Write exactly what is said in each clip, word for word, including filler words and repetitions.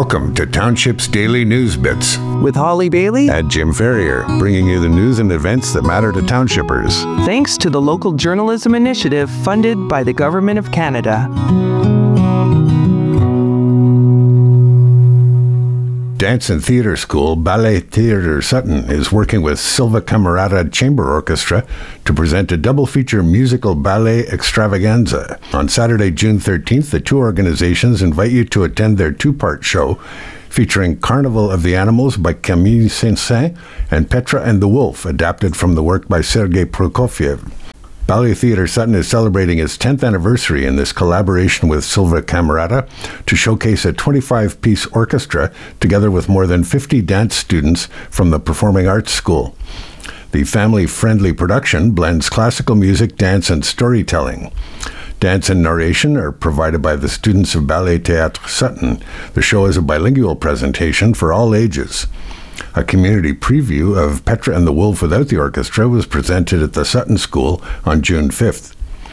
Welcome to Township's Daily News Bits with Holly Bailey and Jim Ferrier, bringing you the news and events that matter to Townshippers. Thanks to the local journalism initiative funded by the Government of Canada. Dance and Theatre School Ballet Theatre Sutton is working with Silva Camerata Chamber Orchestra to present a double-feature musical ballet extravaganza. On Saturday, June thirteenth, the two organizations invite you to attend their two-part show featuring Carnival of the Animals by Camille Saint-Saëns and Petra and the Wolf, adapted from the work by Sergei Prokofiev. Ballet Theatre Sutton is celebrating its tenth anniversary in this collaboration with Silva Camerata to showcase a twenty-five piece orchestra together with more than fifty dance students from the Performing Arts School. The family-friendly production blends classical music, dance, and storytelling. Dance and narration are provided by the students of Ballet Théâtre Sutton. The show is a bilingual presentation for all ages. A community preview of Petra and the Wolf without the orchestra was presented at the Sutton School on June fifth.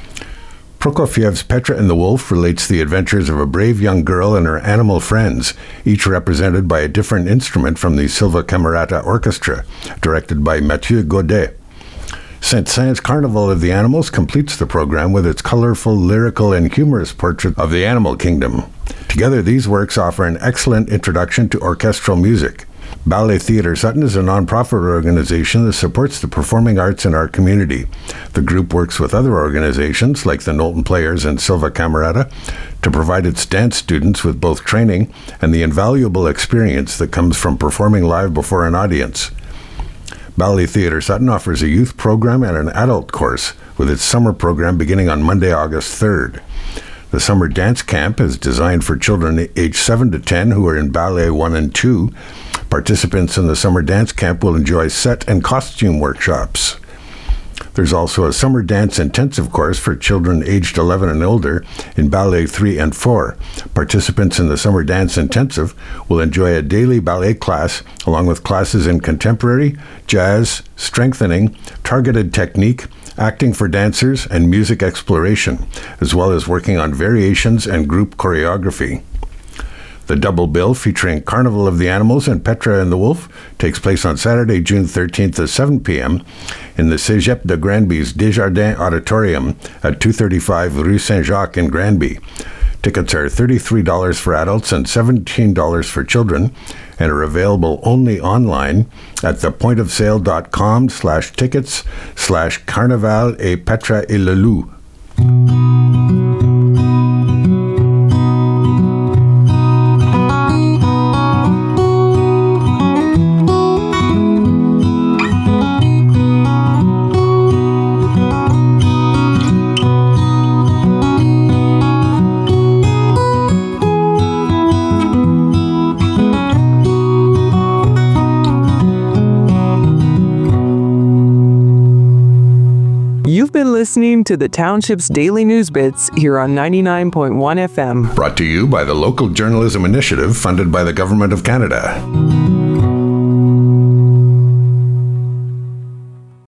Prokofiev's Petra and the Wolf relates the adventures of a brave young girl and her animal friends, each represented by a different instrument from the Silva Camerata Orchestra, directed by Mathieu Godet. Saint-Saëns' Carnival of the Animals completes the program with its colorful, lyrical, and humorous portrait of the animal kingdom. Together, these works offer an excellent introduction to orchestral music. Ballet Theatre Sutton is a non-profit organization that supports the performing arts in our community. The group works with other organizations like the Knowlton Players and Silva Camerata to provide its dance students with both training and the invaluable experience that comes from performing live before an audience. Ballet Theatre Sutton offers a youth program and an adult course, with its summer program beginning on Monday, August third. The summer dance camp is designed for children aged seven to ten who are in Ballet one and two. Participants in the summer dance camp will enjoy set and costume workshops. There's also a summer dance intensive course for children aged eleven and older in Ballet three and four. Participants in the summer dance intensive will enjoy a daily ballet class along with classes in contemporary, jazz, strengthening, targeted technique, acting for dancers, and music exploration, as well as working on variations and group choreography. The double bill featuring Carnival of the Animals and Petra and the Wolf takes place on Saturday, June thirteenth at seven p.m. in the Cégep de Granby's Desjardins Auditorium at two thirty-five Rue Saint-Jacques in Granby. Tickets are thirty-three dollars for adults and seventeen dollars for children and are available only online at thepointofsale.com slash tickets slash Carnaval et Petra et le Loup. You've been listening to the Township's Daily News Bits here on ninety-nine point one F M. Brought to you by the Local Journalism Initiative funded by the Government of Canada.